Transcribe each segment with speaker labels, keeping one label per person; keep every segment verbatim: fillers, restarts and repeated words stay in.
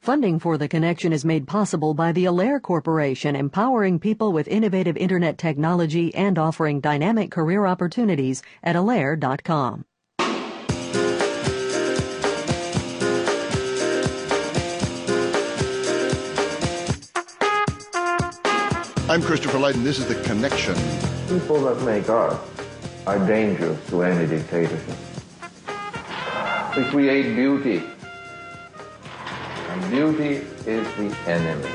Speaker 1: Funding for The Connection is made possible by the Alaire Corporation, empowering people with innovative Internet technology and offering dynamic career opportunities at alaire dot com.
Speaker 2: I'm Christopher Light, and this is The Connection.
Speaker 3: People that make art are dangerous to any dictatorship. They create beauty. And beauty is the enemy.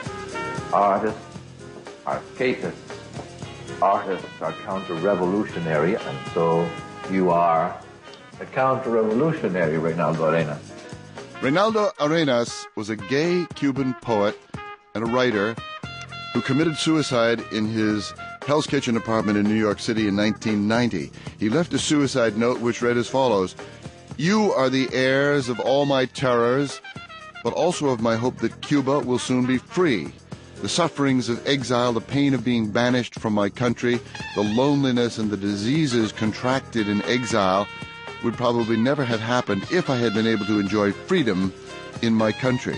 Speaker 3: Artists are escapists. Artists are counter-revolutionary, and so you are a counter-revolutionary, Reynaldo Arenas.
Speaker 2: Reynaldo Arenas was a gay Cuban poet and a writer who committed suicide in his Hell's Kitchen apartment in New York City in nineteen ninety. He left a suicide note which read as follows: "You are the heirs of all my terrors, but also of my hope that Cuba will soon be free. The sufferings of exile, the pain of being banished from my country, the loneliness and the diseases contracted in exile would probably never have happened if I had been able to enjoy freedom in my country."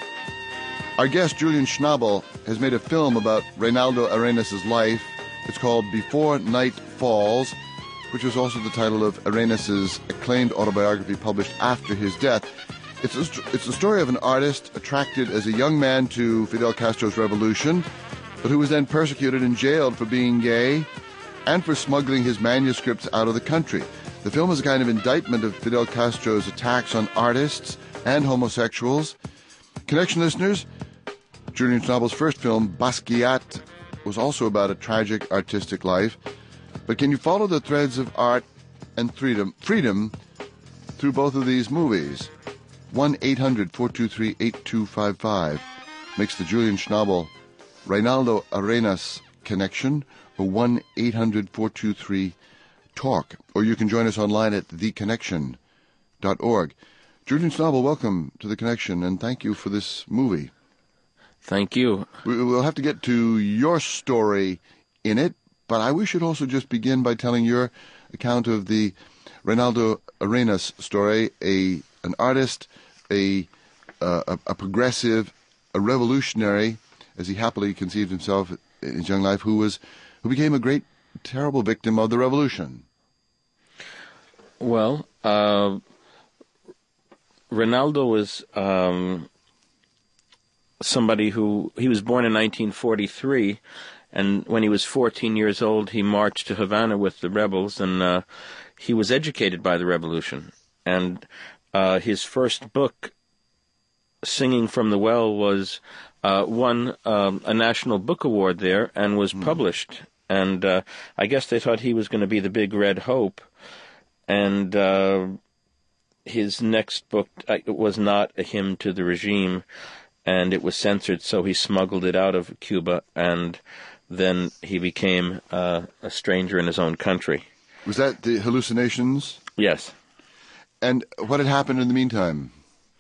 Speaker 2: Our guest, Julian Schnabel, has made a film about Reynaldo Arenas' life. It's called Before Night Falls, which was also the title of Arenas' acclaimed autobiography published after his death. It's a, it's the story of an artist attracted as a young man to Fidel Castro's revolution, but who was then persecuted and jailed for being gay and for smuggling his manuscripts out of the country. The film is a kind of indictment of Fidel Castro's attacks on artists and homosexuals. Connection listeners, Julian Schnabel's first film, Basquiat, was also about a tragic artistic life. But can you follow the threads of art and freedom, freedom through both of these movies? one eight hundred four two three eight two five five makes the Julian Schnabel Reynaldo Arenas connection, or one eight hundred four two three talk. Or you can join us online at the connection dot org. Julian Schnabel, welcome to The Connection, and thank you for this movie.
Speaker 4: Thank you.
Speaker 2: We'll have to get to your story in it, but I wish you'd also just begin by telling your account of the Reynaldo Arenas story, a an artist, a, uh, a a progressive, a revolutionary, as he happily conceived himself in his young life, who was who became a great, terrible victim of the revolution.
Speaker 4: Well, uh, Reynaldo was um, somebody who, he was born in nineteen forty-three, and when he was fourteen years old, he marched to Havana with the rebels, and uh, he was educated by the revolution. And uh, his first book, Singing from the Well, was uh, won um, a National Book Award there and was mm. published. And uh, I guess they thought he was going to be the big red hope. And uh, his next book uh, was not a hymn to the regime, and it was censored, so he smuggled it out of Cuba, and then he became uh, a stranger in his own country.
Speaker 2: Was that the Hallucinations?
Speaker 4: Yes.
Speaker 2: And what had happened in the meantime?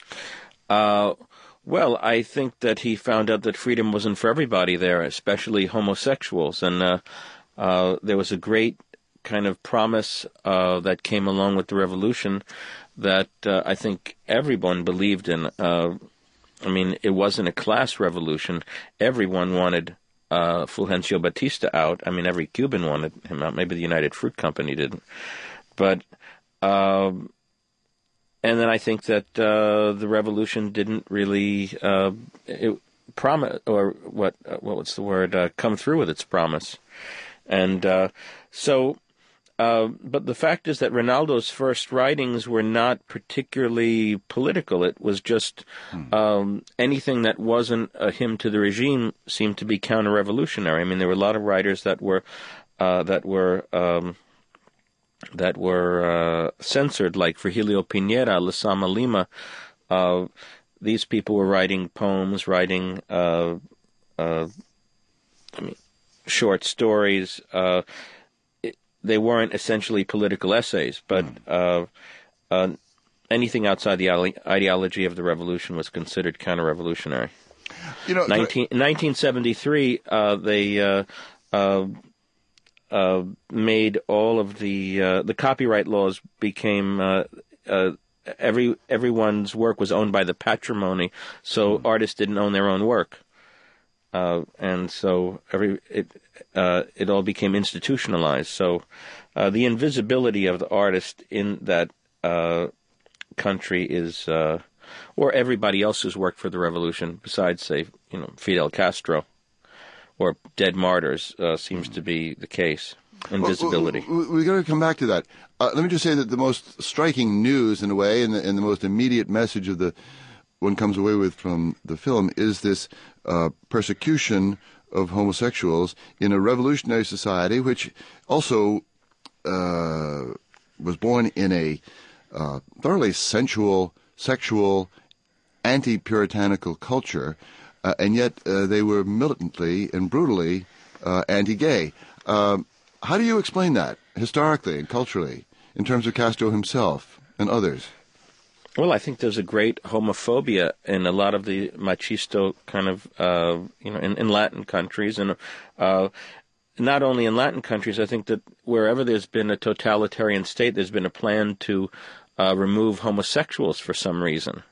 Speaker 4: Uh, well, I think that he found out that freedom wasn't for everybody there, especially homosexuals, and uh, uh, there was a great kind of promise uh, that came along with the revolution that uh, I think everyone believed in. Uh, I mean, it wasn't a class revolution. Everyone wanted uh, Fulgencio Batista out. I mean, every Cuban wanted him out. Maybe the United Fruit Company didn't. But, uh, and then I think that uh, the revolution didn't really uh, it promise, or what? Uh, what was the word? Uh, come through with its promise. And uh, so. Uh, but the fact is that Reynaldo's first writings were not particularly political. It was just hmm. um, anything that wasn't a hymn to the regime seemed to be counter-revolutionary. I mean, there were a lot of writers that were uh, that were um, that were uh, censored, like Virgilio Piñera, Lezama Lima. Uh, these people were writing poems, writing uh, uh, I mean, short stories. Uh, They weren't essentially political essays, but uh, uh, anything outside the ideology of the revolution was considered counter-revolutionary. You know, nineteen, I... nineteen seventy-three, uh, they uh, uh, uh, made all of the uh, the copyright laws became uh, uh, every everyone's work was owned by the patrimony, so mm. artists didn't own their own work, uh, and so every it uh, it all became institutionalized. So uh, the invisibility of the artist in that uh, country is, uh, or everybody else who's worked for the revolution, besides say you know Fidel Castro or dead martyrs, uh, seems mm. to be the case. Invisibility.
Speaker 2: Well, we've got to come back to that. Uh, let me just say that the most striking news, in a way, and the, and the most immediate message of the one comes away with from the film is this uh, persecution of homosexuals in a revolutionary society, which also uh, was born in a uh, thoroughly sensual, sexual, anti-puritanical culture, uh, and yet uh, they were militantly and brutally uh, anti-gay. Um, How do you explain that, historically and culturally, in terms of Castro himself and others?
Speaker 4: Well, I think there's a great homophobia in a lot of the machisto kind of, uh, you know, in, in Latin countries. And uh, not only in Latin countries, I think that wherever there's been a totalitarian state, there's been a plan to uh, remove homosexuals for some reason.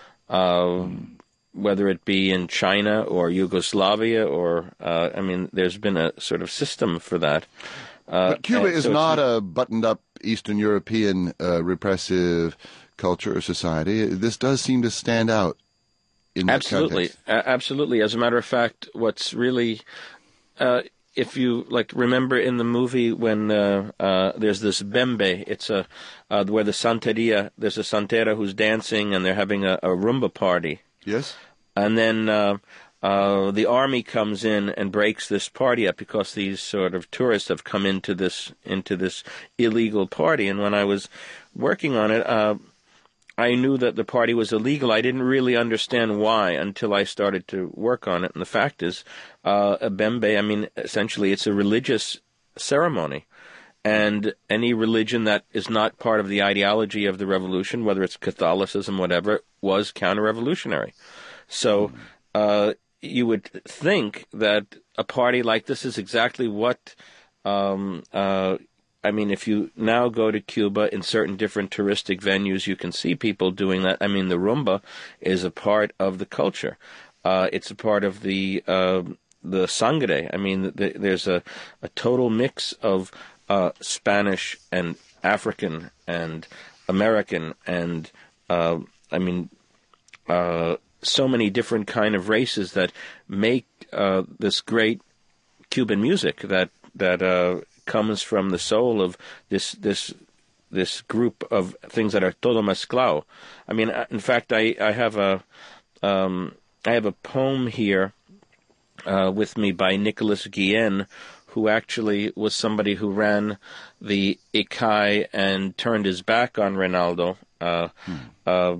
Speaker 4: Uh, mm. Whether it be in China or Yugoslavia, or, uh, I mean, there's been a sort of system for that. Uh,
Speaker 2: but Cuba is
Speaker 4: so
Speaker 2: not a buttoned-up Eastern European uh, repressive culture or society. This does seem to stand out in that
Speaker 4: absolutely,
Speaker 2: context.
Speaker 4: A- absolutely. As a matter of fact, what's really, uh, if you like, remember in the movie when uh, uh, there's this bembe, it's a uh, where the santeria, there's a santera who's dancing and they're having a, a rumba party.
Speaker 2: Yes.
Speaker 4: And then uh, uh, the army comes in and breaks this party up because these sort of tourists have come into this into this illegal party. And when I was working on it, uh, I knew that the party was illegal. I didn't really understand why until I started to work on it. And the fact is, uh, a bembe, I mean, essentially it's a religious ceremony. And any religion that is not part of the ideology of the revolution, whether it's Catholicism, whatever, was counter-revolutionary. So uh, you would think that a party like this is exactly what, um, uh, I mean, if you now go to Cuba in certain different touristic venues, you can see people doing that. I mean, the rumba is a part of the culture. Uh, it's a part of the uh, the sangre. I mean, the, there's a, a total mix of Uh, Spanish and African and American and, uh, I mean, uh, so many different kind of races that make uh, this great Cuban music that that uh, comes from the soul of this this this group of things that are todo mezclado. I mean, in fact, I I have a um, I have a poem here uh, with me by Nicolas Guillen, who actually was somebody who ran the I C A I and turned his back on Reinaldo, uh, hmm. uh,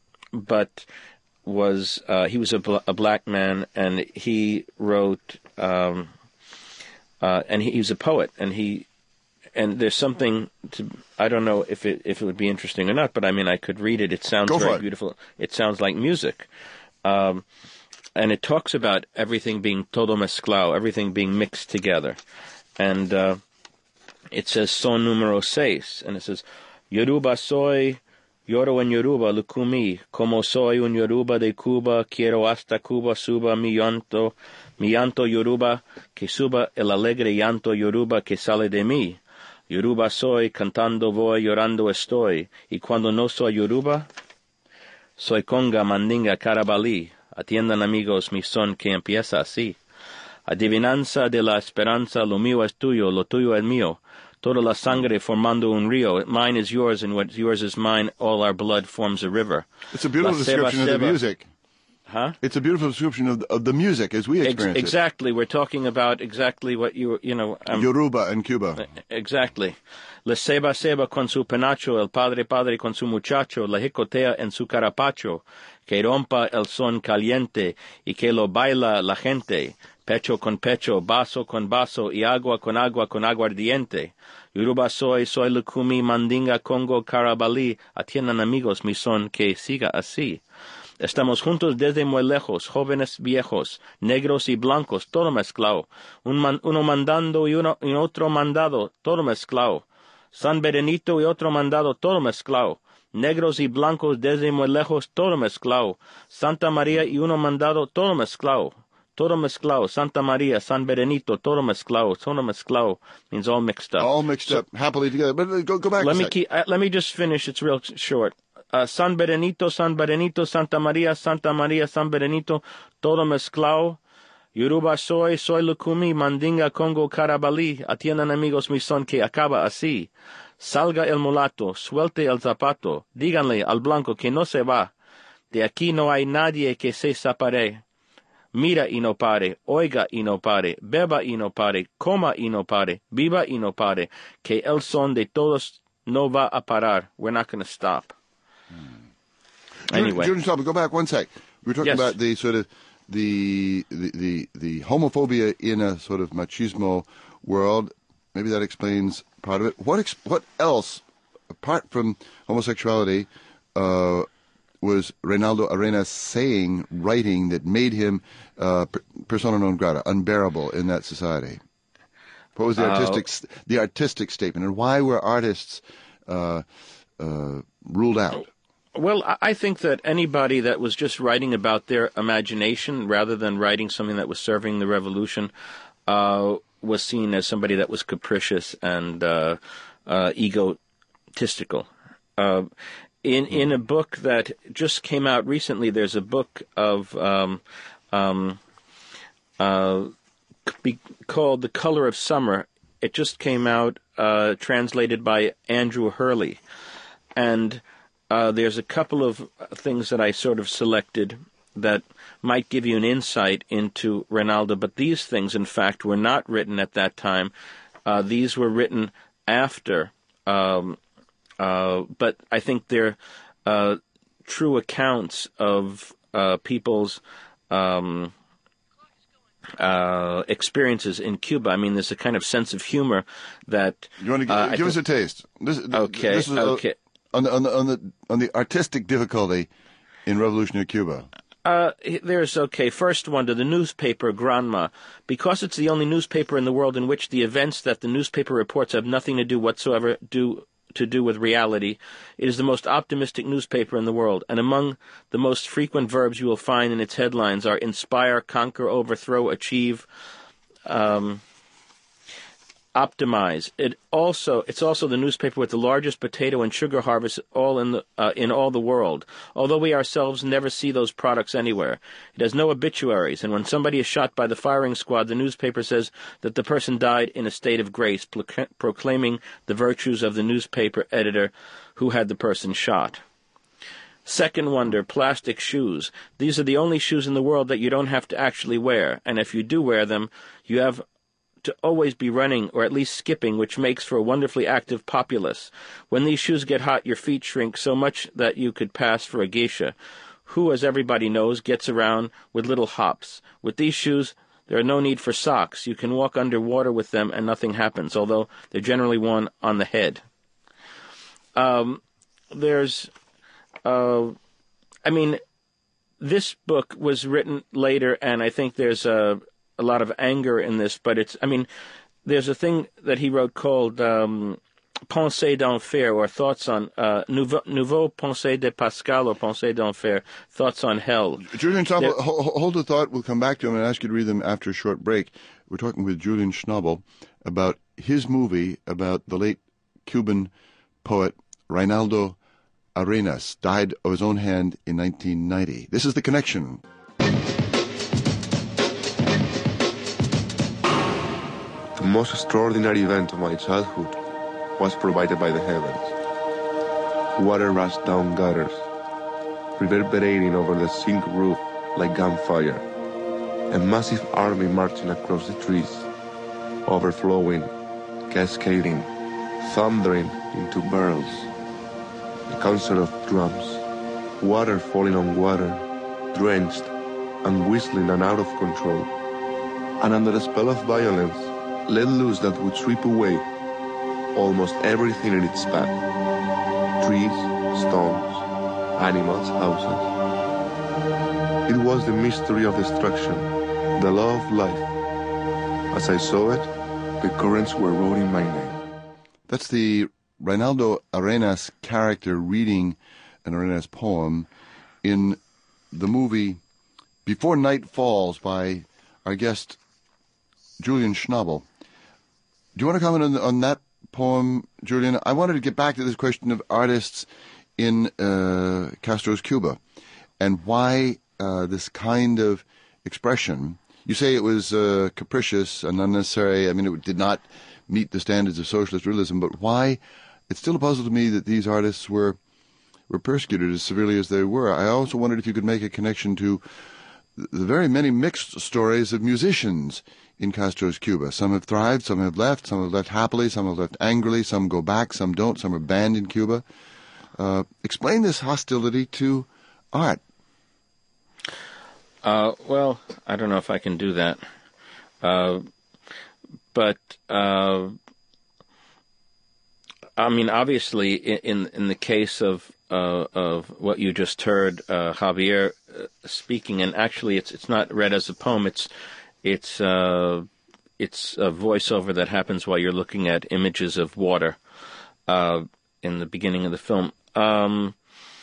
Speaker 4: but was uh, he was a, bl- a black man, and he wrote, um, uh, and he, he was a poet, and he, and there's something to, I don't know if it if it would be interesting or not, but I mean I could read it. It sounds
Speaker 2: Go
Speaker 4: very
Speaker 2: it.
Speaker 4: beautiful. It sounds like music. Um, And it talks about everything being todo mezclado, everything being mixed together. And uh, it says son número seis. And it says, Yoruba soy, lloro en Yoruba, lukumi. Como soy un Yoruba de Cuba, quiero hasta Cuba suba mi llanto, mi llanto Yoruba, que suba el alegre llanto Yoruba que sale de mí. Yoruba soy, cantando voy, llorando estoy. Y cuando no soy Yoruba, soy conga, mandinga, carabalí. Atiendan amigos mi son que empieza así. Adivinanza de la esperanza, lo mío es tuyo, lo tuyo es mío. Toda la sangre formando un río. Mine is yours and what's yours is mine. All our blood forms a river.
Speaker 2: It's a beautiful la description seba, of the seba. music.
Speaker 4: Huh?
Speaker 2: It's a beautiful description of the, of the music as we experience
Speaker 4: Ex- exactly. It. We're talking about exactly what you, you know... Um,
Speaker 2: Yoruba and Cuba.
Speaker 4: Exactly. La seba seba con su penacho, el padre padre con su muchacho, la jicotea en su carapacho, que rompa el son caliente y que lo baila la gente, pecho con pecho, vaso con vaso y agua con agua con aguardiente. Yoruba soy, soy Lukumi, Mandinga, Congo, Carabalí, atiendan amigos mi son que siga así. Estamos juntos desde muy lejos, jóvenes, viejos, negros y blancos, todo mezclado. Un man, uno mandando y, uno, y otro mandado, todo mezclado. San Benito y otro mandado, todo mezclado. Negros y blancos desde muy lejos, todo mezclado. Santa María y uno mandado, todo mezclado. Todo mezclado. Santa María, San Benito, todo mezclado. Todo mezclado means all mixed up.
Speaker 2: All mixed
Speaker 4: so,
Speaker 2: up, happily together. But go, go back
Speaker 4: let
Speaker 2: a
Speaker 4: me
Speaker 2: sec.
Speaker 4: keep, uh, let me just finish. It's real short. Uh, San Benito, San Benito, Santa María, Santa María, San Benito, todo mezclado. Yoruba soy, soy Lukumi, Mandinga, Congo, Carabalí. Atiendan amigos mi son que acaba así. Salga el mulato, suelte el zapato. Díganle al blanco que no se va. De aquí no hay nadie que se separe. Mira y no pare, oiga y no pare, beba y no pare, coma y no pare, viva y no pare, que el son de todos no va a parar. We're not going to stop. Hmm. Anyway.
Speaker 2: Julian Schnabel, go back one sec. We were talking
Speaker 4: yes.
Speaker 2: about the sort of the, the the the homophobia in a sort of machismo world. Maybe that explains part of it. What ex- what else, apart from homosexuality, uh, was Reinaldo Arenas saying, writing, that made him uh, persona non grata, unbearable in that society? What was the artistic uh, the artistic statement, and why were artists uh, uh, ruled out?
Speaker 4: Well, I think that anybody that was just writing about their imagination rather than writing something that was serving the revolution uh, was seen as somebody that was capricious and uh, uh, egotistical. Uh, in in a book that just came out recently, there's a book of um, um, uh, be called The Color of Summer. It just came out, uh, translated by Andrew Hurley, and Uh, there's a couple of things that I sort of selected that might give you an insight into Reinaldo, but these things, in fact, were not written at that time. Uh, these were written after, um, uh, but I think they're uh, true accounts of uh, people's um, uh, experiences in Cuba. I mean, there's a kind of sense of humor that...
Speaker 2: You want to
Speaker 4: uh,
Speaker 2: give us a taste? This,
Speaker 4: okay,
Speaker 2: this is
Speaker 4: okay.
Speaker 2: A, On the on the on the on the artistic difficulty in revolutionary Cuba.
Speaker 4: Uh, there's okay. First one to the newspaper Granma, because it's the only newspaper in the world in which the events that the newspaper reports have nothing to do whatsoever do to do with reality. It is the most optimistic newspaper in the world, and among the most frequent verbs you will find in its headlines are inspire, conquer, overthrow, achieve. Um, Optimize. It also it's also the newspaper with the largest potato and sugar harvest all in the uh, in all the world. Although we ourselves never see those products anywhere, it has no obituaries. And when somebody is shot by the firing squad, the newspaper says that the person died in a state of grace, pro- proclaiming the virtues of the newspaper editor who had the person shot. Second wonder, plastic shoes. These are the only shoes in the world that you don't have to actually wear, and if you do wear them, you have to always be running or at least skipping, which makes for a wonderfully active populace. When these shoes get hot, your feet shrink so much that you could pass for a geisha, who, as everybody knows, gets around with little hops. With these shoes, there are no need for socks. You can walk underwater with them and nothing happens, although they're generally worn on the head. Um, there's, uh, I mean, this book was written later, and I think there's a a lot of anger in this, but it's, I mean, there's a thing that he wrote called um, Pensées d'Enfer, or Thoughts on, uh, Nouveau, Nouveau Pensées de Pascal, or Pensées d'Enfer, Thoughts on Hell.
Speaker 2: Julian Schnabel, hold the thought. We'll come back to him and ask you to read them after a short break. We're talking with Julian Schnabel about his movie about the late Cuban poet Reinaldo Arenas, died of his own hand in nineteen ninety. This is The Connection.
Speaker 5: The most extraordinary event of my childhood was provided by the heavens. Water rushed down gutters, reverberating over the zinc roof like gunfire. A massive army marching across the trees, overflowing, cascading, thundering into barrels. A concert of drums, water falling on water, drenched and whistling and out of control. And under the spell of violence, let loose that would sweep away almost everything in its path. Trees, stones, animals, houses. It was the mystery of destruction, the law of life. As I saw it, the currents were roaring my name.
Speaker 2: That's the Reinaldo Arenas' character reading an Arenas poem in the movie Before Night Falls by our guest Julian Schnabel. Do you want to comment on, on that poem, Julian? I wanted to get back to this question of artists in uh, Castro's Cuba and why uh, this kind of expression. You say it was uh, capricious and unnecessary. I mean, it did not meet the standards of socialist realism, but why? It's still a puzzle to me that these artists were were persecuted as severely as they were. I also wondered if you could make a connection to the very many mixed stories of musicians in Castro's Cuba. Some have thrived, some have left, some have left happily, some have left angrily, some go back, some don't, some are banned in Cuba. Uh, explain this hostility to art.
Speaker 4: Uh, well, I don't know if I can do that. Uh, but, uh, I mean, obviously, in in the case of uh, of what you just heard, uh, Javier uh, speaking, and actually, it's it's not read as a poem. It's it's uh, it's a voiceover that happens while you're looking at images of water uh, in the beginning of the film. Um,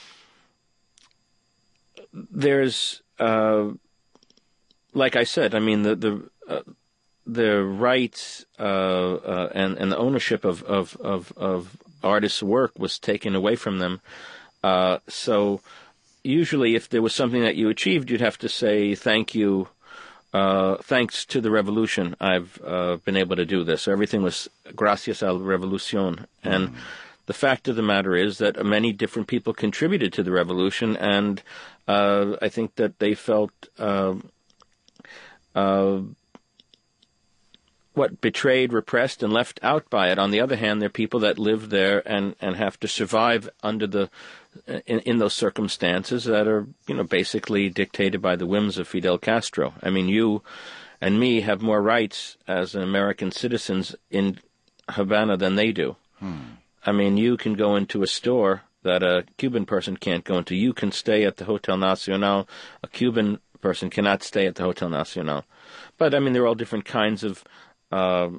Speaker 4: there's Uh, like I said, I mean the the uh, the rights uh, uh, and and the ownership of, of, of, of artists' work was taken away from them. Uh, so usually, if there was something that you achieved, you'd have to say thank you, uh, thanks to the revolution. I've uh, been able to do this. So everything was gracias a la revolución. And the fact of the matter is that many different people contributed to the revolution, and uh, I think that they felt uh, uh, what betrayed, repressed, and left out by it. On the other hand, there are people that live there and, and have to survive under the in, in those circumstances that are, you know, basically dictated by the whims of Fidel Castro. I mean, you and me have more rights as American citizens in Havana than they do. Hmm. I mean, you can go into a store that a Cuban person can't go into. You can stay at the Hotel Nacional. A Cuban person cannot stay at the Hotel Nacional. But, I mean, there are all different kinds of uh,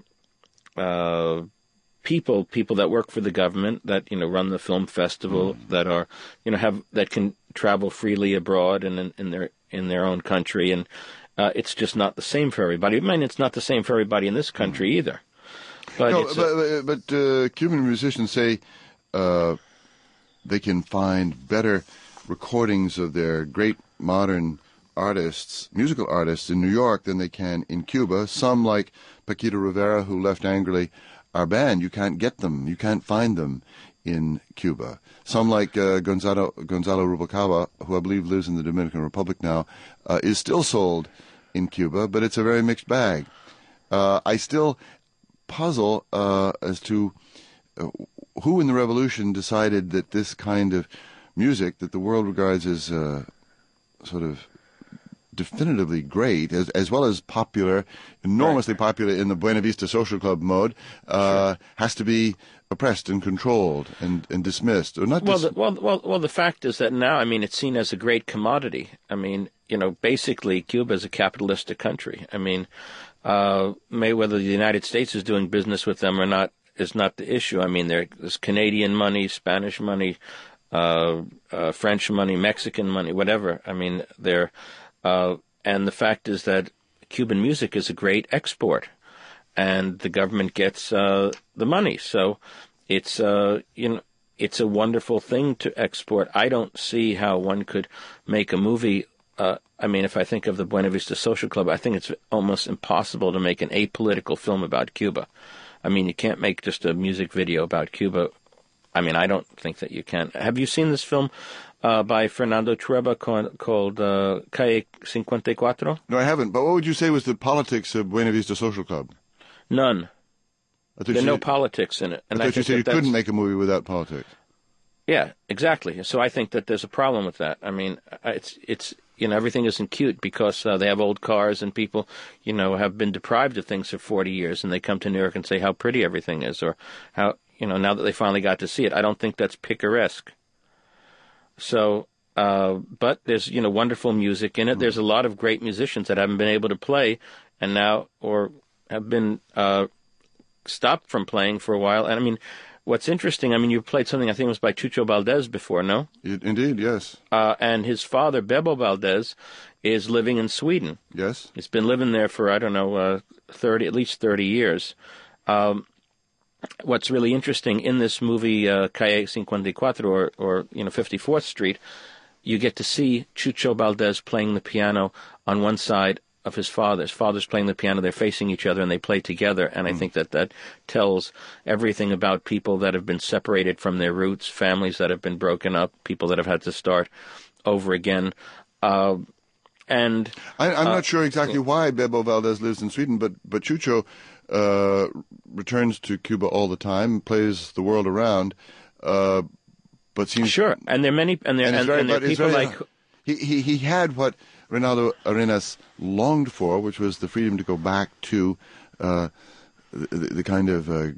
Speaker 4: uh, people, people that work for the government, that, you know, run the film festival, mm. that are, you know, have that can travel freely abroad and in, in their in their own country. And uh, it's just not the same for everybody. I mean, it's not the same for everybody in this country mm. either. But,
Speaker 2: no,
Speaker 4: it's
Speaker 2: but,
Speaker 4: a,
Speaker 2: but, but uh, Cuban musicians say uh, they can find better recordings of their great modern artists, musical artists in New York than they can in Cuba. Some, like Paquito Rivera, who left angrily, are banned. You can't get them. You can't find them in Cuba. Some, like uh, Gonzalo, Gonzalo Rubalcaba, who I believe lives in the Dominican Republic now, uh, is still sold in Cuba, but it's a very mixed bag. Uh, I still puzzle uh, as to uh, who in the revolution decided that this kind of music that the world regards as uh, sort of definitively great, as as well as popular, enormously right. popular in the Buena Vista Social Club mode, uh, sure. has to be oppressed and controlled and, and dismissed, or not.
Speaker 4: Well,
Speaker 2: dis-
Speaker 4: the, well, well, well. The fact is that now, I mean, it's seen as a great commodity. I mean, you know, basically, Cuba is a capitalistic country. I mean, uh, may whether the United States is doing business with them or not is not the issue. I mean, there's Canadian money, Spanish money, uh, uh, French money, Mexican money, whatever. I mean, they're Uh, and the fact is that Cuban music is a great export, and the government gets uh, the money. So it's uh, you know it's a wonderful thing to export. I don't see how one could make a movie. Uh, I mean, if I think of the Buena Vista Social Club, I think it's almost impossible to make an apolitical film about Cuba. I mean, you can't make just a music video about Cuba. I mean, I don't think that you can. Have you seen this film Uh, by Fernando Trueba called, called uh, Calle fifty-cuatro?
Speaker 2: No, I haven't. But what would you say was the politics of Buena Vista Social Club?
Speaker 4: None. There are no
Speaker 2: said,
Speaker 4: politics in it.
Speaker 2: And I thought I you said you couldn't make a movie without politics.
Speaker 4: Yeah, exactly. So I think that there's a problem with that. I mean, it's it's you know everything isn't cute because uh, they have old cars and people you know have been deprived of things for forty years, and they come to New York and say how pretty everything is, or how you know now that they finally got to see it. I don't think that's picaresque. So, uh, but there's, you know, wonderful music in it. There's a lot of great musicians that haven't been able to play and now, or have been uh, stopped from playing for a while. And I mean, what's interesting, I mean, you played something I think was by Chucho Valdez before, no?
Speaker 2: It, indeed, yes.
Speaker 4: Uh, and his father, Bebo Valdez, is living in Sweden.
Speaker 2: Yes.
Speaker 4: He's been living there for, I don't know, uh, thirty, at least thirty years. Um, what's really interesting in this movie, uh, Calle fifty-cuatro, or, or, you know, fifty-fourth Street, you get to see Chucho Valdez playing the piano on one side of his father. His father's playing the piano, they're facing each other, and they play together. And I mm. think that that tells everything about people that have been separated from their roots, families that have been broken up, people that have had to start over again. Uh, and
Speaker 2: I, I'm
Speaker 4: uh,
Speaker 2: not sure exactly why Bebo Valdez lives in Sweden, but, but Chucho uh, returns to Cuba all the time, plays the world around, uh, but seems...
Speaker 4: Sure, and there are many, and there, and, and, very, and there are people very, like...
Speaker 2: He, he, he had what Reinaldo Arenas longed for, which was the freedom to go back to uh, the, the kind of uh,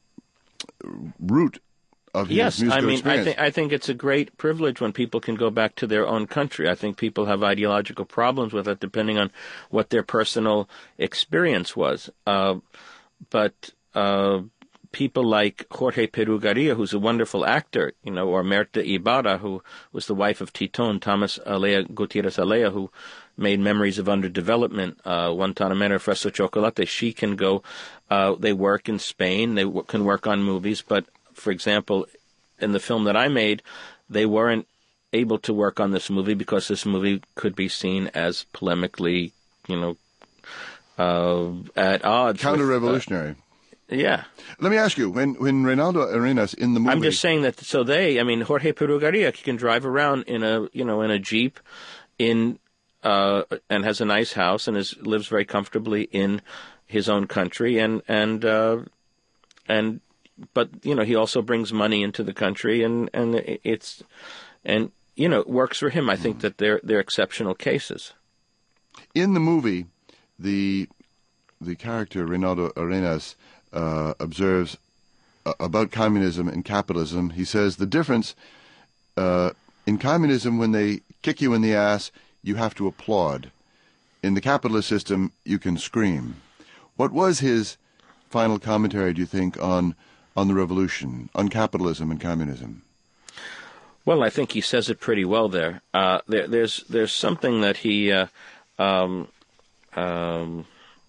Speaker 2: root of his
Speaker 4: yes,
Speaker 2: musical
Speaker 4: I mean,
Speaker 2: experience.
Speaker 4: I think I think it's a great privilege when people can go back to their own country. I think people have ideological problems with it, depending on what their personal experience was. Uh, but uh, people like Jorge Perugaria, who's a wonderful actor, you know, or Merta Ibarra, who was the wife of Titon, Thomas Alea Gutierrez Alea, who made Memories of Underdevelopment, uh, Guantanamera, Fresco Chocolate. She can go, uh, they work in Spain, they w- can work on movies, but, for example, in the film that I made, they weren't able to work on this movie because this movie could be seen as polemically, you know, uh, at odds.
Speaker 2: Counter-revolutionary.
Speaker 4: With, uh, yeah.
Speaker 2: Let me ask you, when when Reinaldo Arenas in the movie...
Speaker 4: I'm just saying that, so they, I mean, Jorge Perugaria, he can drive around in a, you know, in a Jeep in, uh, and has a nice house and is lives very comfortably in his own country, and, and, uh, and, but, you know, he also brings money into the country, and, and it's, and, you know, it works for him. I think mm. that they're, they're exceptional cases.
Speaker 2: In the movie, the, the character Reinaldo Arenas Uh, observes uh, about communism and capitalism. He says the difference uh, in communism, when they kick you in the ass, you have to applaud. In the capitalist system, you can scream. What was his final commentary, do you think, on on the revolution, on capitalism and communism?
Speaker 4: Well, I think he says it pretty well there. Uh, there there's there's something that he. Uh, um, um,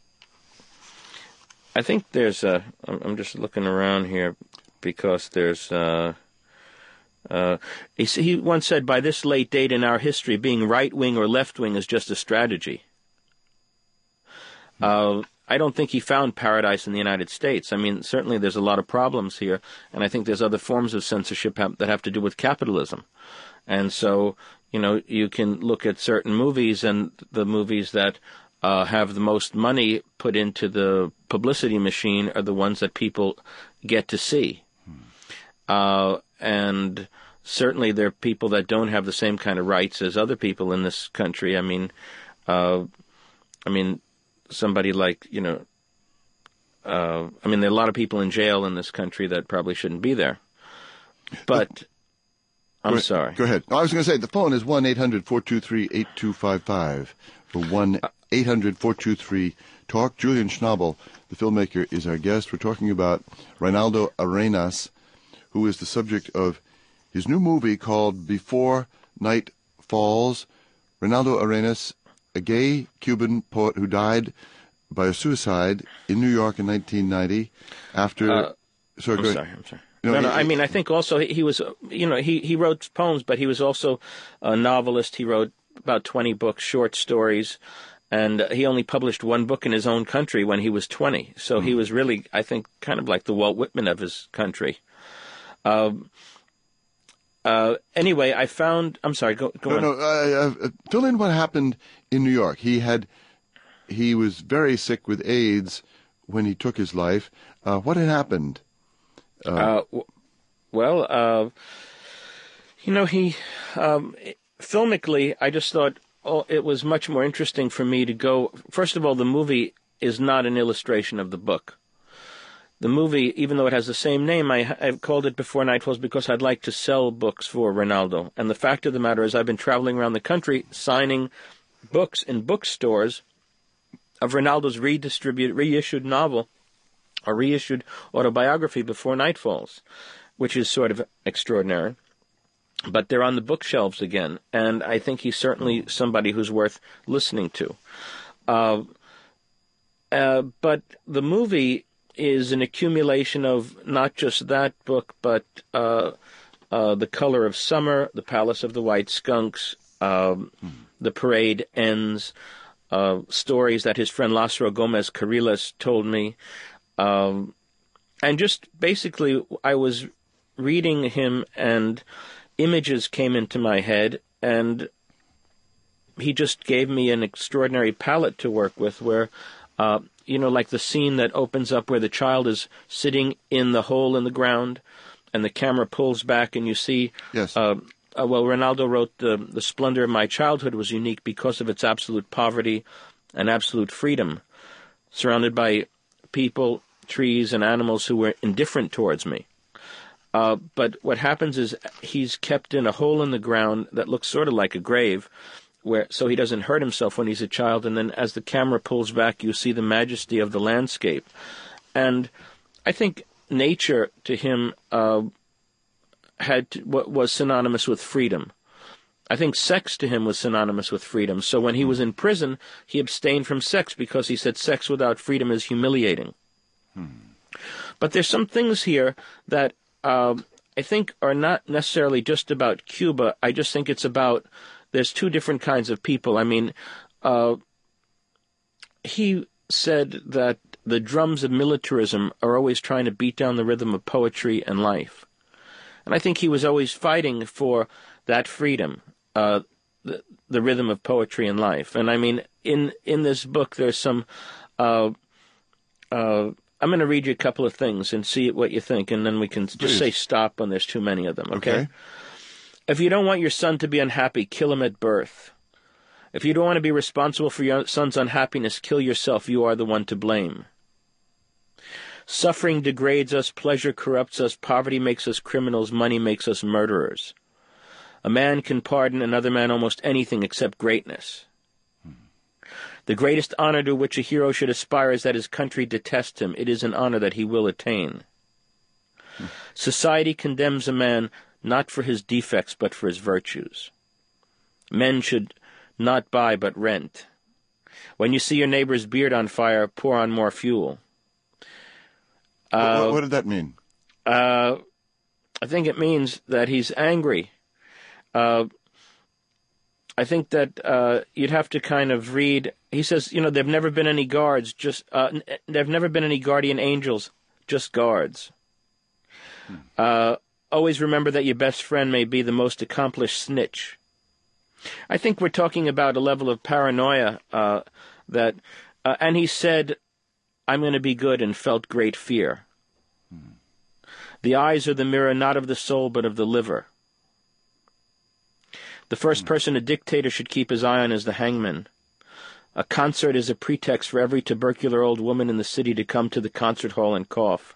Speaker 4: I think there's a, I'm just looking around here because there's, uh, uh, he, he once said, by this late date in our history, being right-wing or left-wing is just a strategy. Uh, I don't think he found paradise in the United States. I mean, certainly there's a lot of problems here, and I think there's other forms of censorship have, that have to do with capitalism. And so, you know, you can look at certain movies, and the movies that Uh, have the most money put into the publicity machine are the ones that people get to see. Hmm. Uh, and certainly there are people that don't have the same kind of rights as other people in this country. I mean, uh, I mean, somebody like, you know, uh, I mean, there are a lot of people in jail in this country that probably shouldn't be there. But I'm
Speaker 2: go
Speaker 4: sorry.
Speaker 2: Go ahead. I was going to say, the phone is one eight hundred four two three eight two five five, or one eight hundred four two three talk. Julian Schnabel, the filmmaker, is our guest. We're talking about Reinaldo Arenas, who is the subject of his new movie called Before Night Falls. Reinaldo Arenas, a gay Cuban poet who died by a suicide in New York in nineteen ninety after...
Speaker 4: Uh,
Speaker 2: sorry,
Speaker 4: I'm
Speaker 2: go
Speaker 4: sorry,
Speaker 2: ahead.
Speaker 4: I'm sorry.
Speaker 2: No,
Speaker 4: no, no,
Speaker 2: he,
Speaker 4: I mean, I think also he, he was, you know, he, he wrote poems, but he was also a novelist. He wrote about twenty books, short stories, and he only published one book in his own country when he was twenty. So mm. he was really, I think, kind of like the Walt Whitman of his country. Um, uh, anyway, I found, I'm sorry, go, go
Speaker 2: no,
Speaker 4: on.
Speaker 2: No, uh, uh, fill in what happened in New York. He had, he was very sick with AIDS when he took his life. Uh, what had happened? Uh,
Speaker 4: uh, w- well, uh, you know, he, um, filmically, I just thought, oh, it was much more interesting for me to go. First of all, the movie is not an illustration of the book. The movie, even though it has the same name, I, I've called it Before Night Falls because I'd like to sell books for Reinaldo. And the fact of the matter is I've been traveling around the country signing books in bookstores of Reinaldo's redistributed, reissued novel, a reissued autobiography before night falls, which is sort of extraordinary. But they're on the bookshelves again, and I think he's certainly somebody who's worth listening to. Uh, uh, but the movie is an accumulation of not just that book, but uh, uh, The Color of Summer, The Palace of the White Skunks, um, hmm. The Parade Ends, uh, stories that his friend Lázaro Gómez Carillas told me. Um, and just basically, I was reading him, and images came into my head, and he just gave me an extraordinary palette to work with where, uh, you know, like the scene that opens up where the child is sitting in the hole in the ground and the camera pulls back and you see,
Speaker 2: yes.
Speaker 4: uh, uh, well, Rinaldo wrote, the, the splendor of my childhood was unique because of its absolute poverty and absolute freedom, surrounded by people, trees, and animals who were indifferent towards me. Uh, but what happens is he's kept in a hole in the ground that looks sort of like a grave, where so he doesn't hurt himself when he's a child. And then as the camera pulls back, you see the majesty of the landscape. And I think nature to him uh, had to, was synonymous with freedom. I think sex to him was synonymous with freedom. So when he was in prison, he abstained from sex because he said sex without freedom is humiliating. Hmm. But there's some things here that Uh, I think are not necessarily just about Cuba. I just think it's about, there's two different kinds of people. I mean, uh, he said that the drums of militarism are always trying to beat down the rhythm of poetry and life. And I think he was always fighting for that freedom, uh, the, the rhythm of poetry and life. And I mean, in, in this book, there's some, uh, uh, I'm going to read you a couple of things and see what you think, and then we can just
Speaker 2: Please.
Speaker 4: say stop when there's too many of them, okay?
Speaker 2: Okay.
Speaker 4: If you don't want your son to be unhappy, kill him at birth. If you don't want to be responsible for your son's unhappiness, kill yourself. You are the one to blame. Suffering degrades us, pleasure corrupts us, poverty makes us criminals, money makes us murderers. A man can pardon another man almost anything except greatness. The greatest honor to which a hero should aspire is that his country detests him. It is an honor that he will attain. Hmm. Society condemns a man not for his defects, but for his virtues. Men should not buy, but rent. When you see your neighbor's beard on fire, pour on more fuel.
Speaker 2: Uh, what, what did that mean?
Speaker 4: Uh, I think it means that he's angry. Uh, I think that uh, you'd have to kind of read. He says, you know, there've never been any guards, just uh, there've never been any guardian angels, just guards. Hmm. Uh, always remember that your best friend may be the most accomplished snitch. I think we're talking about a level of paranoia uh, that, uh, and he said, I'm going to be good, and felt great fear. Hmm. The eyes are the mirror not of the soul, but of the liver. The first person a dictator should keep his eye on is the hangman. A concert is a pretext for every tubercular old woman in the city to come to the concert hall and cough.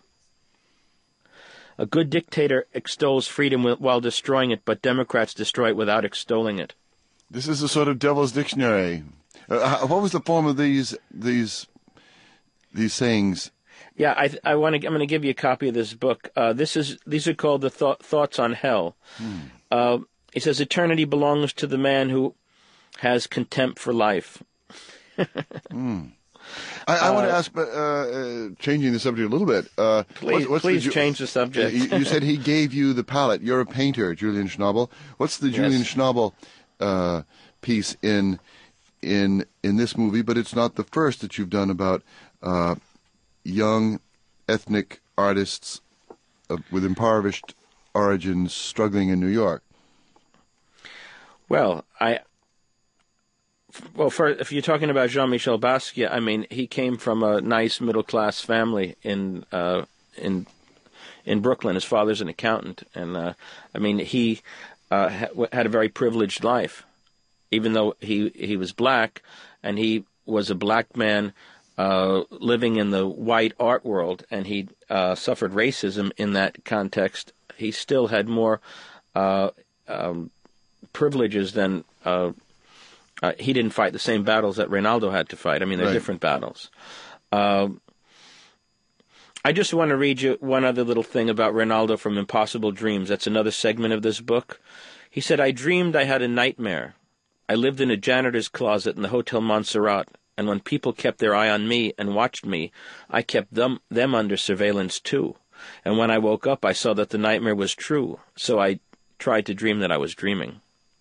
Speaker 4: A good dictator extols freedom while destroying it, but Democrats destroy it without extolling it.
Speaker 2: This is a sort of devil's dictionary. Uh, what was the form of these these these sayings?
Speaker 4: Yeah, I I want to. I'm going to give you a copy of this book. Uh, this is these are called the th- Thoughts on Hell. Hmm. Uh, He says, eternity belongs to the man who has contempt for life.
Speaker 2: mm. I, I uh, want to ask, but uh, uh, changing the subject a little bit. Uh,
Speaker 4: please
Speaker 2: what's, what's
Speaker 4: please
Speaker 2: the,
Speaker 4: change the subject.
Speaker 2: Uh, you, you said he gave you the palette. You're a painter, Julian Schnabel. What's the Julian
Speaker 4: yes.
Speaker 2: Schnabel uh, piece in in in this movie? But it's not the first that you've done about uh, young ethnic artists uh, with impoverished origins struggling in New York.
Speaker 4: Well, I well, for, if you're talking about Jean-Michel Basquiat, I mean, he came from a nice middle-class family in uh, in in Brooklyn. His father's an accountant, and uh, I mean, he uh, ha- had a very privileged life, even though he he was black, and he was a black man uh, living in the white art world, and he uh, suffered racism in that context. He still had more Uh, um, privileges than uh, uh, he didn't fight the same battles that Rinaldo had to fight. I mean, they're
Speaker 2: right.
Speaker 4: different battles. Uh, I just want to read you one other little thing about Reynaldo from Impossible Dreams. That's another segment of this book. He said, I dreamed I had a nightmare. I lived in a janitor's closet in the Hotel Montserrat, and when people kept their eye on me and watched me, I kept them, them under surveillance too. And when I woke up, I saw that the nightmare was true, so I tried to dream that I was dreaming.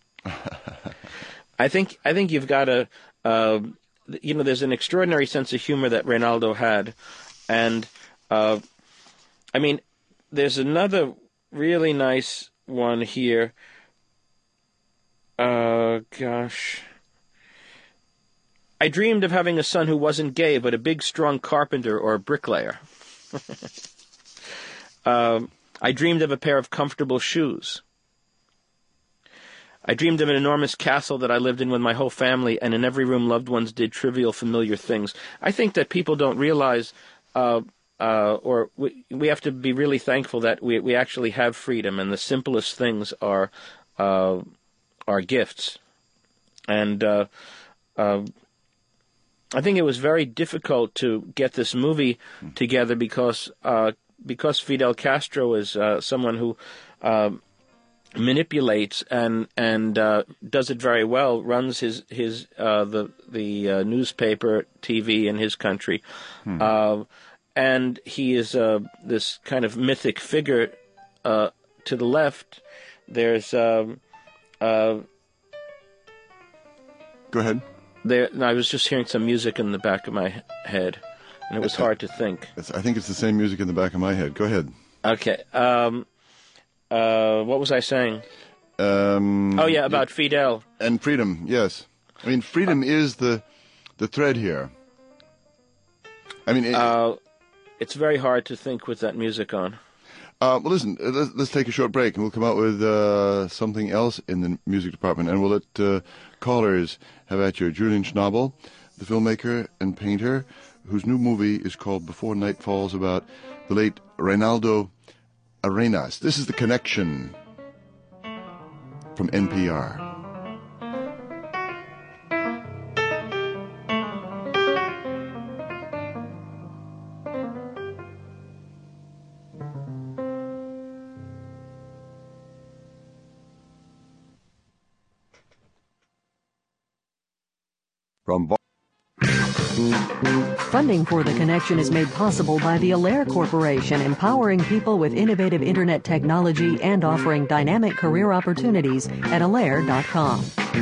Speaker 4: I think I think you've got a, uh, you know, there's an extraordinary sense of humor that Reynaldo had, and uh, I mean, there's another really nice one here. Uh, gosh. I dreamed of having a son who wasn't gay, but a big, strong carpenter or a bricklayer. um, I dreamed of a pair of comfortable shoes. I dreamed of an enormous castle that I lived in with my whole family, and in every room loved ones did trivial, familiar things. I think that people don't realize, uh, uh, or we, we have to be really thankful that we, we actually have freedom, and the simplest things are uh, are gifts. And uh, uh, I think it was very difficult to get this movie together because uh, because Fidel Castro is uh, someone who uh, manipulates and and uh, does it very well. Runs his his uh, the the uh, newspaper, T V in his country, hmm. uh, and he is uh, this kind of mythic figure. Uh, to the left, there's. Um, uh,
Speaker 2: Go ahead.
Speaker 4: There, I was just hearing some music in the back of my head, and it was hard to think.
Speaker 2: It's, I think it's the same music in the back of my head. Go ahead.
Speaker 4: Okay. Um, uh, what was I saying?
Speaker 2: Um,
Speaker 4: oh, yeah, about Fidel.
Speaker 2: And freedom, yes. I mean, freedom uh, is the the thread here. I mean... It,
Speaker 4: uh, it's very hard to think with that music on.
Speaker 2: Uh, well, listen, let's, let's take a short break, and we'll come out with uh, something else in the music department, and we'll let uh, callers have at you. Julian Schnabel, the filmmaker and painter, whose new movie is called Before Night Falls, about the late Reynaldo Arenas. This is The Connection from N P R. From
Speaker 1: Funding for The Connection is made possible by the Alair Corporation, empowering people with innovative Internet technology and offering dynamic career opportunities at alair dot com.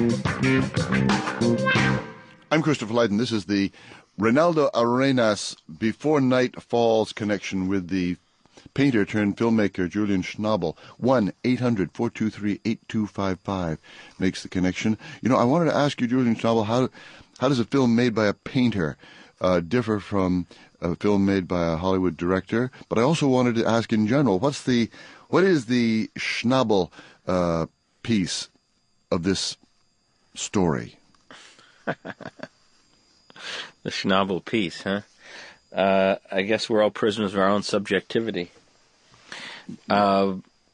Speaker 2: I'm Christopher Lydon. This is the Reynaldo Arenas Before Night Falls connection with the painter turned filmmaker Julian Schnabel. one eight hundred four two three eight two five five makes the connection. You know, I wanted to ask you, Julian Schnabel, how... How does a film made by a painter uh, differ from a film made by a Hollywood director? But I also wanted to ask in general, what's the, what is the Schnabel uh, piece of this story?
Speaker 4: The Schnabel piece, huh? Uh, I guess we're all prisoners of our own subjectivity. Uh,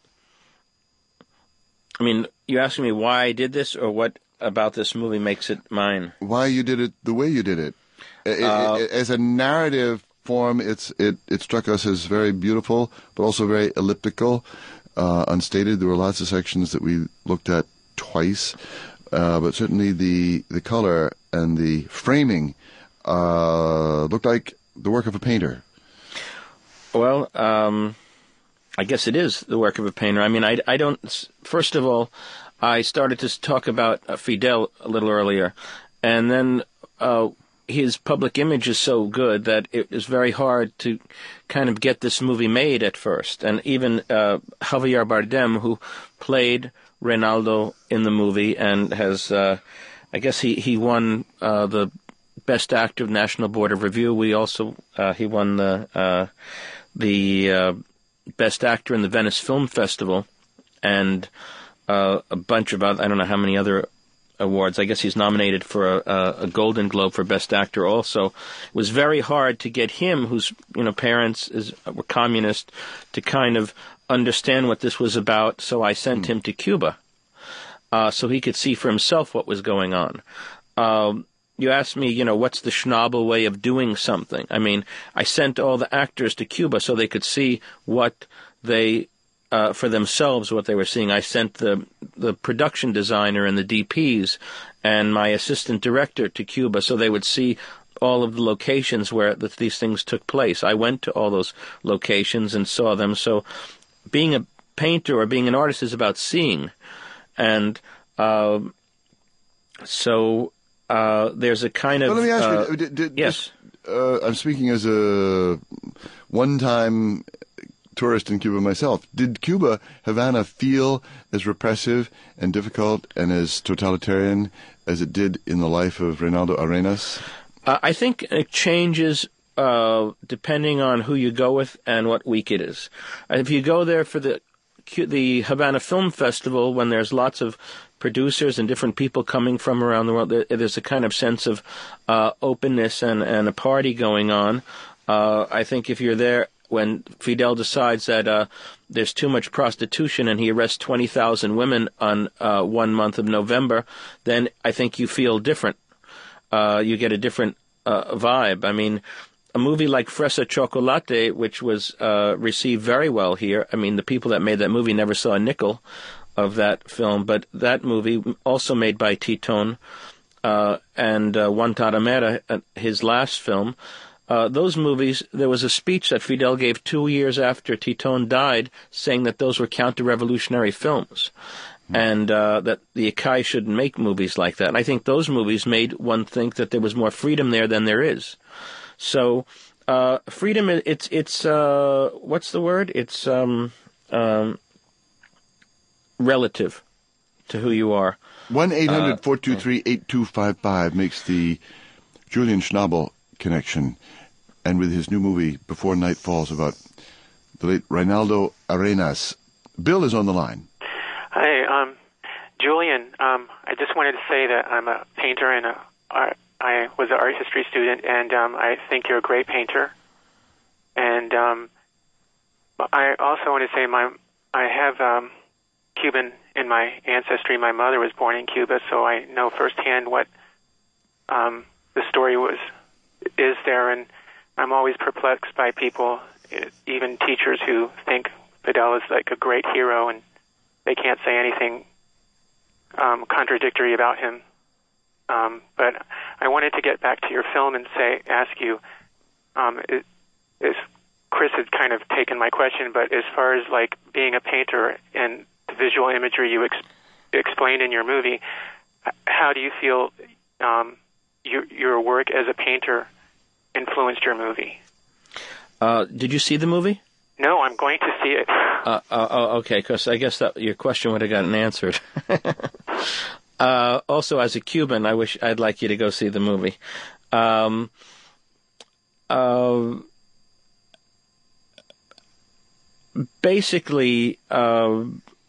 Speaker 4: I mean, you asking me why I did this, or what about this movie makes it mine?
Speaker 2: Why you did it the way you did it. it,
Speaker 4: uh,
Speaker 2: it as a narrative form, it's it, it struck us as very beautiful, but also very elliptical, uh, unstated. There were lots of sections that we looked at twice, uh, but certainly the, the color and the framing uh, looked like the work of a painter.
Speaker 4: Well, um, I guess it is the work of a painter. I mean, I, I don't... First of all, I started to talk about uh, Fidel a little earlier, and then uh, his public image is so good that it is very hard to kind of get this movie made at first. And even uh, Javier Bardem, who played Reynaldo in the movie and has, uh, I guess he, he won uh, the Best Actor of National Board of Review. We also, uh, he won the, uh, the uh, Best Actor in the Venice Film Festival, and Uh, a bunch of other, I don't know how many other awards. I guess he's nominated for a, a Golden Globe for Best Actor also. It was very hard to get him, whose you know parents is, were communist, to kind of understand what this was about, so I sent mm. him to Cuba uh, so he could see for himself what was going on. Um, you asked me, you know, what's the Schnabel way of doing something? I mean, I sent all the actors to Cuba so they could see what they, uh, for themselves, what they were seeing. I sent the the production designer and the D Ps and my assistant director to Cuba so they would see all of the locations where the, these things took place. I went to all those locations and saw them. So being a painter or being an artist is about seeing. And uh, so... Uh, there's a kind of...
Speaker 2: Well, let me ask
Speaker 4: uh,
Speaker 2: you, did, did,
Speaker 4: yes.
Speaker 2: Uh, I'm speaking as a one-time tourist in Cuba myself. Did Cuba, Havana, feel as repressive and difficult and as totalitarian as it did in the life of Reinaldo Arenas?
Speaker 4: Uh, I think it changes uh, depending on who you go with and what week it is. And if you go there for the the Havana Film Festival, when there's lots of producers and different people coming from around the world, there's a kind of sense of uh, openness and, and a party going on. Uh, I think if you're there when Fidel decides that uh, there's too much prostitution and he arrests twenty thousand women on uh, one month of November, then I think you feel different. Uh, you get a different uh, vibe. I mean, a movie like Fresa Chocolate, which was uh, received very well here, I mean, the people that made that movie never saw a nickel of that film, but that movie, also made by Titon uh, and uh, Guantanamera, uh, his last film, uh, those movies, there was a speech that Fidel gave two years after Titon died saying that those were counter-revolutionary films. Mm. And uh, that the Ikai shouldn't make movies like that. And I think those movies made one think that there was more freedom there than there is. So, uh, freedom, it's, it's, uh, what's the word? It's, um, um, relative to who you are.
Speaker 2: one eight hundred four two three eight two five five makes the Julian Schnabel connection. And with his new movie, Before Night Falls, about the late Reinaldo Arenas. Bill is on the line.
Speaker 6: Hi, um, Julian, um, I just wanted to say that I'm a painter and a art. I was an art history student, and um, I think you're a great painter. And um, I also want to say my I have um, Cuban in my ancestry. My mother was born in Cuba, so I know firsthand what um, the story was is there. And I'm always perplexed by people, even teachers, who think Fidel is like a great hero, and they can't say anything um, contradictory about him. Um, but I wanted to get back to your film and say, ask you, um, it, is, Chris had kind of taken my question, but as far as like being a painter and the visual imagery you ex- explained in your movie, how do you feel um, your, your work as a painter influenced your movie?
Speaker 4: Uh, did you see the movie?
Speaker 6: No, I'm going to see it.
Speaker 4: Uh, uh, oh, okay, because I guess that your question would have gotten answered. Uh, also, as a Cuban, I wish I'd like you to go see the movie. Um, uh, basically, uh,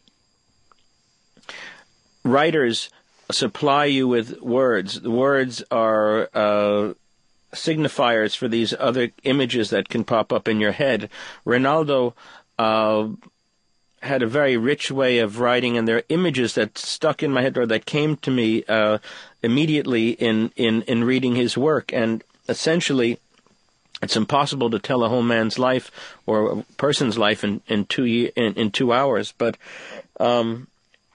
Speaker 4: writers supply you with words. The words are uh, signifiers for these other images that can pop up in your head. Reinaldo uh, had a very rich way of writing, and there are images that stuck in my head or that came to me uh, immediately in, in, in reading his work. And essentially, it's impossible to tell a whole man's life or a person's life in, in two ye- in, in two hours. But um,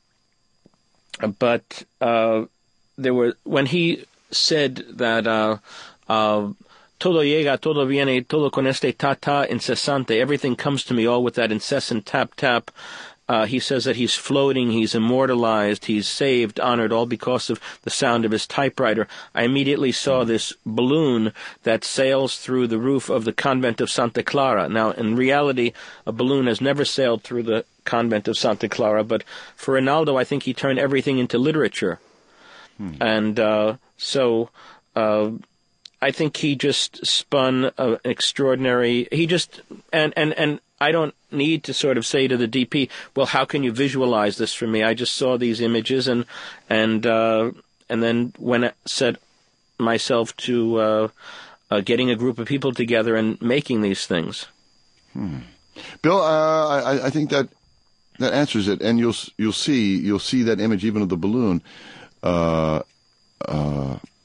Speaker 4: but uh, there were when he said that uh, uh, todo llega, todo viene, todo con este ta-ta incesante. Everything comes to me all with that incessant tap-tap. Uh, he says that he's floating, he's immortalized, he's saved, honored, all because of the sound of his typewriter. I immediately saw this balloon that sails through the roof of the convent of Santa Clara. Now, in reality, a balloon has never sailed through the convent of Santa Clara, but for Reinaldo, I think he turned everything into literature. Hmm. And uh, so... Uh, I think he just spun an extraordinary, he just, and, and, and I don't need to sort of say to the D P, well, how can you visualize this for me? I just saw these images and, and, uh, and then went, set myself to, uh, uh, getting a group of people together and making these things.
Speaker 2: Hmm. Bill, uh, I, I think that, that answers it. And you'll, you'll see, you'll see that image even of the balloon, uh, uh,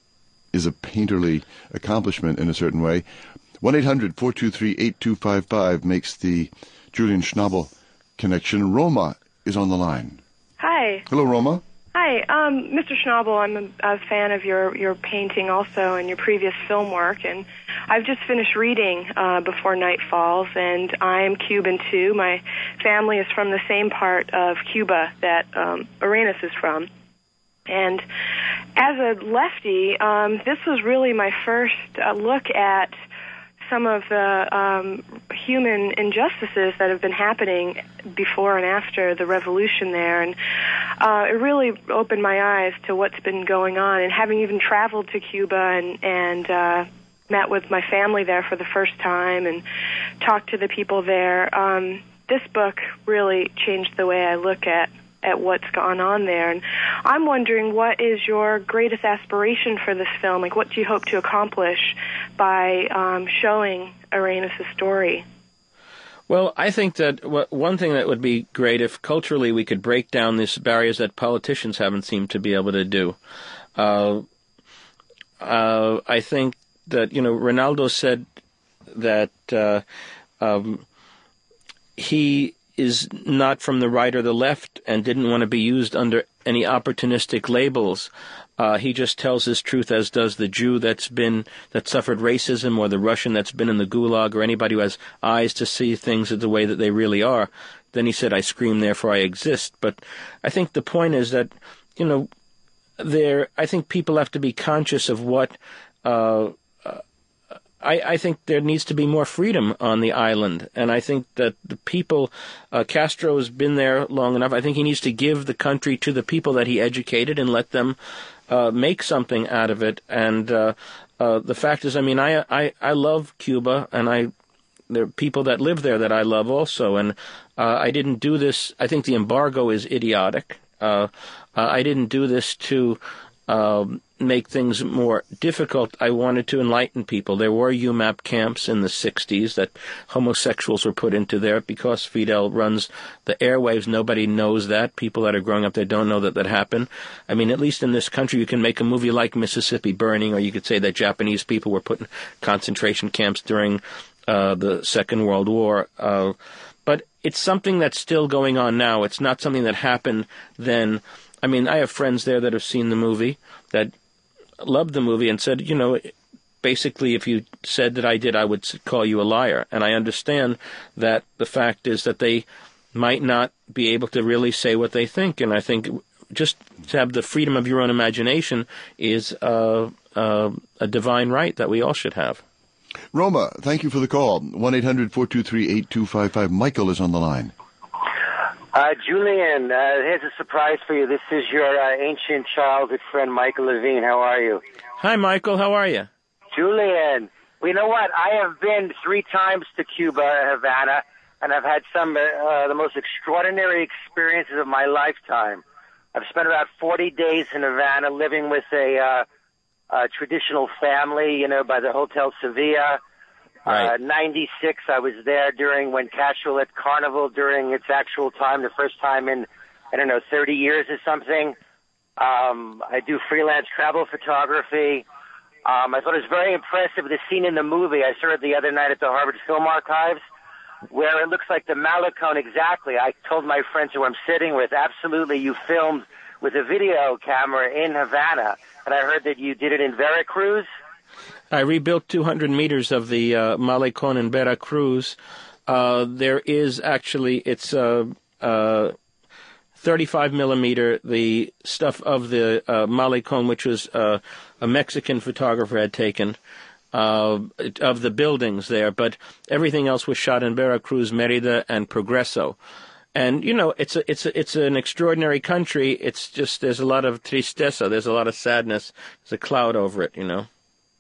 Speaker 2: is a painterly accomplishment in a certain way. one eight hundred four two three eight two five five makes the Julian Schnabel connection. Roma is on the line.
Speaker 7: Hi.
Speaker 2: Hello, Roma.
Speaker 7: Hi, um, Mister Schnabel. I'm a, a fan of your, your painting also and your previous film work, and I've just finished reading uh, Before Night Falls, and I'm Cuban too. My family is from the same part of Cuba that um, Arenas is from. And as a lefty, um, this was really my first uh, look at some of the um, human injustices that have been happening before and after the revolution there. And uh, it really opened my eyes to what's been going on. And having even traveled to Cuba and, and uh, met with my family there for the first time and talked to the people there, um, this book really changed the way I look at at what's gone on there. And I'm wondering, what is your greatest aspiration for this film? Like, what do you hope to accomplish by um, showing Arenas' story?
Speaker 4: Well, I think that w- one thing that would be great if culturally we could break down these barriers that politicians haven't seemed to be able to do. Uh, uh, I think that, you know, Ronaldo said that uh, um, he is not from the right or the left and didn't want to be used under any opportunistic labels. Uh, he just tells his truth, as does the Jew that's been that suffered racism, or the Russian that's been in the gulag, or anybody who has eyes to see things the way that they really are. Then he said, "I scream, therefore I exist." But I think the point is that, you know, there. I think people have to be conscious of what. Uh, I, I think there needs to be more freedom on the island, and I think that the people, uh, Castro has been there long enough. I think he needs to give the country to the people that he educated and let them uh, make something out of it. And uh, uh, the fact is, I mean, I, I, I love Cuba, and I there are people that live there that I love also, and uh, I didn't do this. I think the embargo is idiotic. Uh, uh, I didn't do this to Uh, make things more difficult. I wanted to enlighten people. There were U MAP camps in the sixties that homosexuals were put into there because Fidel runs the airwaves. Nobody knows that. People that are growing up, they don't know that that happened. I mean, at least in this country, you can make a movie like Mississippi Burning, or you could say that Japanese people were put in concentration camps during uh, the Second World War. Uh, but it's something that's still going on now. It's not something that happened then. I mean, I have friends there that have seen the movie, that loved the movie, and said, you know, basically if you said that I did, I would call you a liar. And I understand that the fact is that they might not be able to really say what they think. And I think just to have the freedom of your own imagination is uh, uh, a divine right that we all should have.
Speaker 2: Roma, thank you for the call. one eight hundred four two three eight two five five. Michael is on the line.
Speaker 8: Uh, Julian, uh, here's a surprise for you. This is your uh, ancient childhood friend, Michael Levine. How are you?
Speaker 4: Hi, Michael. How are you?
Speaker 8: Julian, well, you know what? I have been three times to Cuba, Havana, and I've had some of uh, the most extraordinary experiences of my lifetime. I've spent about forty days in Havana living with a, uh, a traditional family, you know, by the Hotel Sevilla.
Speaker 4: Right.
Speaker 8: Uh, ninety-six, I was there during when Castro let Carnival during its actual time, the first time in, I don't know, thirty years or something. Um, I do freelance travel photography. Um, I thought it was very impressive, the scene in the movie. I saw it the other night at the Harvard Film Archives, where it looks like the Malecón exactly. I told my friends who I'm sitting with, absolutely, you filmed with a video camera in Havana. And I heard that you did it in Veracruz.
Speaker 4: I rebuilt two hundred meters of the uh, Malecón in Veracruz. Uh, there is actually, it's uh, uh, thirty-five millimeter, the stuff of the uh, Malecón, which was uh, a Mexican photographer had taken, uh, of the buildings there. But everything else was shot in Veracruz, Mérida, and Progreso. And, you know, it's a, it's a, it's an extraordinary country. It's just, there's a lot of tristeza. There's a lot of sadness. There's a cloud over it, you know.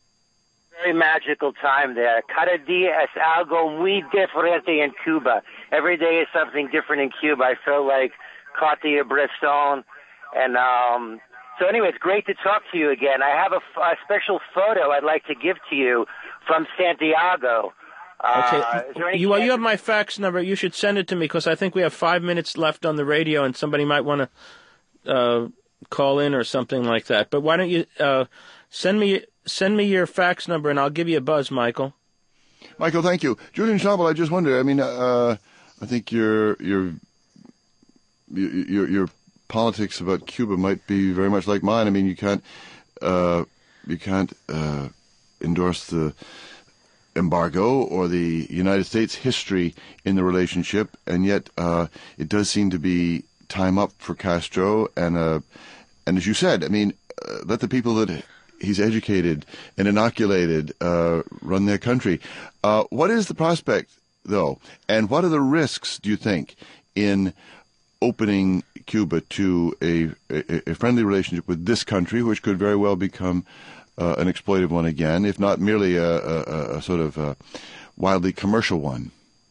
Speaker 8: Very magical time there. Cada día es algo muy diferente in Cuba. Every day is something different in Cuba. I feel like Cartier-Bresson. And um, so anyway, it's great to talk to you again. I have a, a special photo I'd like to give to you from Santiago.
Speaker 4: Okay.
Speaker 8: Uh, is there any
Speaker 4: you, well, you have my fax number. You should send it to me because I think we have five minutes left on the radio and somebody might want to uh, call in or something like that. But why don't you uh, send me send me your fax number and I'll give you a buzz, Michael.
Speaker 2: Michael, thank you. Julian Schnabel, I just wonder, I mean, uh, I think your, your, your, your politics about Cuba might be very much like mine. I mean, you can't, uh, you can't, uh, endorse the embargo or the United States history in the relationship, and yet uh, it does seem to be time up for Castro. And uh, and as you said, I mean, uh, let the people that he's educated and inoculated uh, run their country. Uh, what is the prospect, though, and what are the risks, do you think, in opening Cuba to a, a, a friendly relationship with this country, which could very well become Uh, an exploitive one again, if not merely a, a, a sort of a wildly commercial one?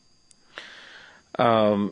Speaker 4: Um,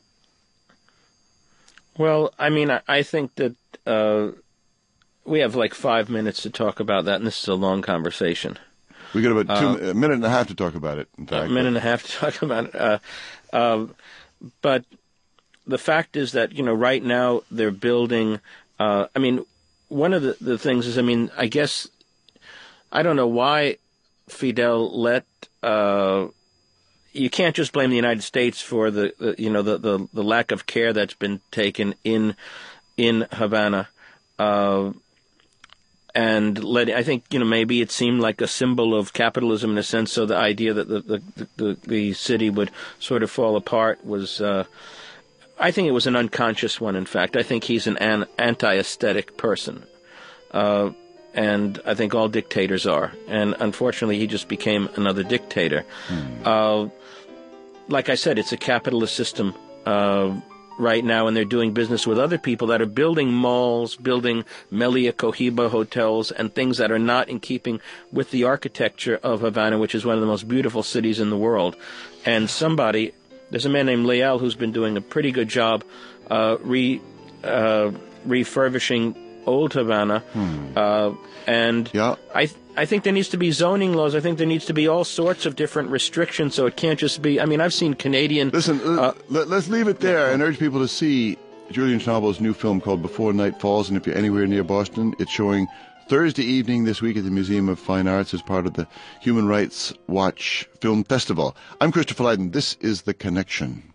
Speaker 4: well, I mean, I, I think that uh, we have like five minutes to talk about that, and this is a long conversation.
Speaker 2: We got about two,
Speaker 4: uh,
Speaker 2: a minute and a half to talk about it, in fact.
Speaker 4: A minute and a half to talk about it. Uh, uh, but the fact is that, you know, right now they're building, uh, I mean, one of the, the things is, I mean, I guess, I don't know why Fidel let, uh, you can't just blame the United States for the, the you know, the, the, the lack of care that's been taken in, in Havana. Uh, and let, I think, you know, maybe it seemed like a symbol of capitalism in a sense, so the idea that the, the, the, the city would sort of fall apart was, uh, I think it was an unconscious one, in fact. I think he's an, an anti-aesthetic person. Uh, And I think all dictators are. And unfortunately, he just became another dictator. Hmm. Uh, like I said, it's a capitalist system uh, right now, and they're doing business with other people that are building malls, building Melia Cohiba hotels, and things that are not in keeping with the architecture of Havana, which is one of the most beautiful cities in the world. And somebody, there's a man named Leal who's been doing a pretty good job uh, re uh, refurbishing old Havana, hmm. uh, and
Speaker 2: yeah.
Speaker 4: I th- I think there needs to be zoning laws. I think there needs to be all sorts of different restrictions, so it can't just be, I mean, I've seen Canadian...
Speaker 2: Listen,
Speaker 4: uh,
Speaker 2: let, let's leave it there and urge people to see Julian Schnabel's new film called Before Night Falls, and if you're anywhere near Boston, it's showing Thursday evening this week at the Museum of Fine Arts as part of the Human Rights Watch Film Festival. I'm Christopher Lydon. This is The Connection.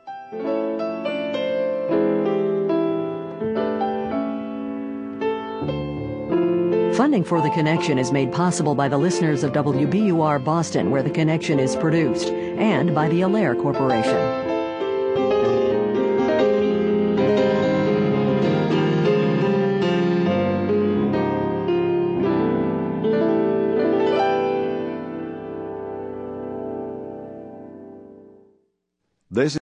Speaker 1: Funding for The Connection is made possible by the listeners of W B U R Boston, where The Connection is produced, and by the Allaire Corporation.
Speaker 2: This